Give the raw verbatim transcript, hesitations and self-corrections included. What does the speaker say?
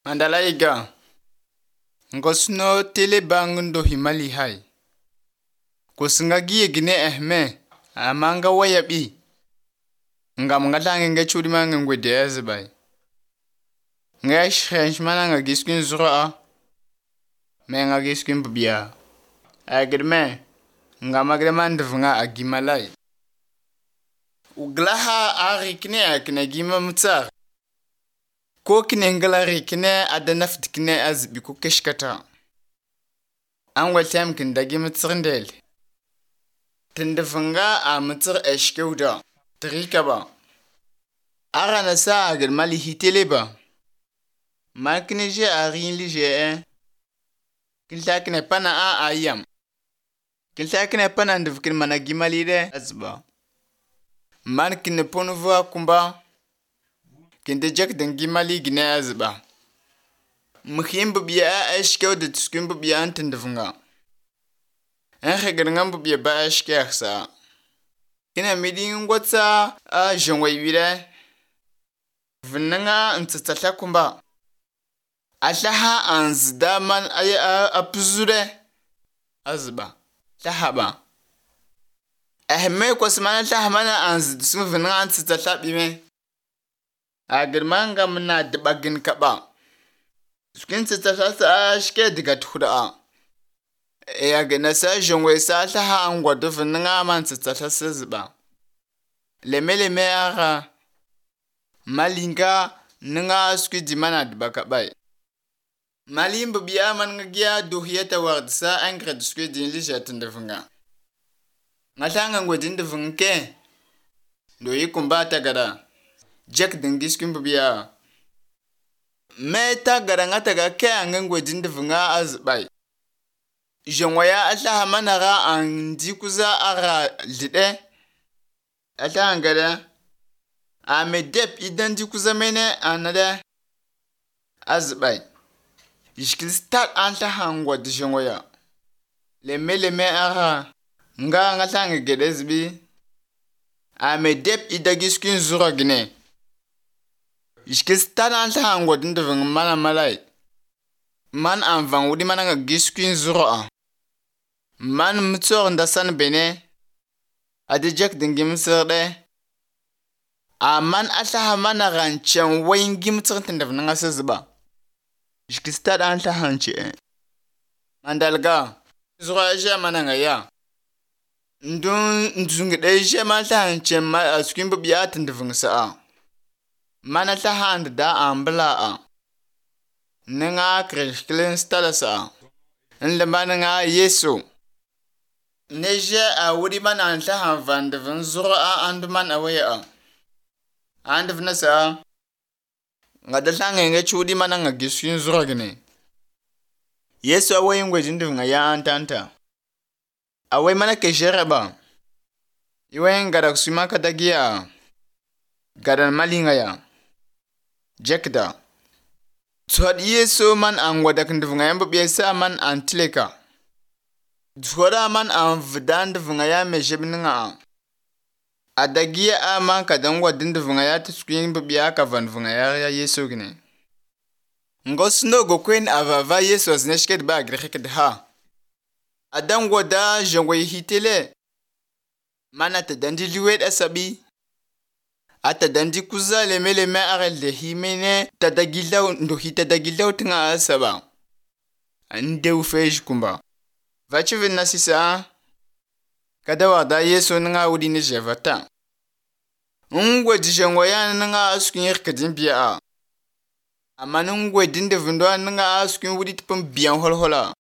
Mandalaiga ngosno tele bangundo himali hai kusngagi gine ehme amanga wayabi ngam ngatange ngechudi mange ngwede azbai ngash khench mana ngagiskin zura me ngagiskin bubia agirme ngamagre mandvunga agimalai uglaha arikne akne gima mutsar ko kine ngala rikne adanaft kine azbi ko keshkata an waltam kin dagi mutsrindel tindvunga a mutsar eshkeuda trikaba arana sa agir mali hiteleba makne je arin lije kiltakne pana a ayam kiltakne pana ndvkin managi malide azba man kine ponva kumba kinde jak dangi mali gine azba mukhim biya ashkew de tuskin biya antin dvunga an khagar ngam biya ba ashke sa kina midin ngotsa a jongwai wire vnanga ntsatsatla kumba alaha anzda man ay apzure azba tahaba ahme kosmana tahmana anzd suvnanga antsatla bime agirmanga mna dbagin kaba skin tsatsa sa ashke diga thuda e agina sa jongwe sa tha angwa dvnanga man tsatsa sazba lemeleme ara malinga nga skin dimana dbaka bai malim biya man ngya duhiyata wardsa angred skin din lijat ndvunga ngatanga ngwedin ndvunke do yikumbata gada Jack dengiskin biya meta garanga taga ke angengwe dindvunga azbai jongwaya atla manara an dikuza ara lide atla angada a medep idan dikuza mene anada azbai ishkil start anta hangwa di jongwaya le mele me ara nga ngatanga gedezbi a medep idagiskin zura gine Ishkistan anta hangwa dindvung mana malai. Man anvan wudi mana nga giskin zura. Man mtsor ndasan bene. Adi jak dingim sirde. A man ata mana ranchan waingi mtsor tindavung nga sazba. Ishkistan anta hanche. Mandalga. Zura aja mana nga ya. Ndun ndungide aja mana hanche ma askin bubiya tindavung saa. Mana ta hand da ambla a nga krishklen stalasa nle nga yesu neje a wudi mana ta han van de van zura a and man away a and vnasa nga da tanga nga chudi mana nga giskin zura gene yesu away ngwe jindu nga ya antanta away mana ke jeraba iwe ngara kusima kadagia gadan malinga ya Jekda. Twad yeso man an wadak ndvunga yambo biesa man an tileka. Twada man an vdan ndvunga ya mejebninga an. Adagia a man kadan wadin ndvunga ya tiskuyin biya ka van vunga ya yeso gine. Ngosno gokwen avava yeso azneshket ba agrecheked ha. Adan wada jongwe hitele. Mana tadandi liwet asabi. Ata dandi kuza leme leme arel de himene tadagila ndo hitadagila utinga asaba ande ufej kumba vachi vinna sisa kada wada yeso nga udine jevata ungwe dijengwa ya nga askin yerkadin biya amanu ngwe dinde vindwa nga askin wudi tipum biyan holhola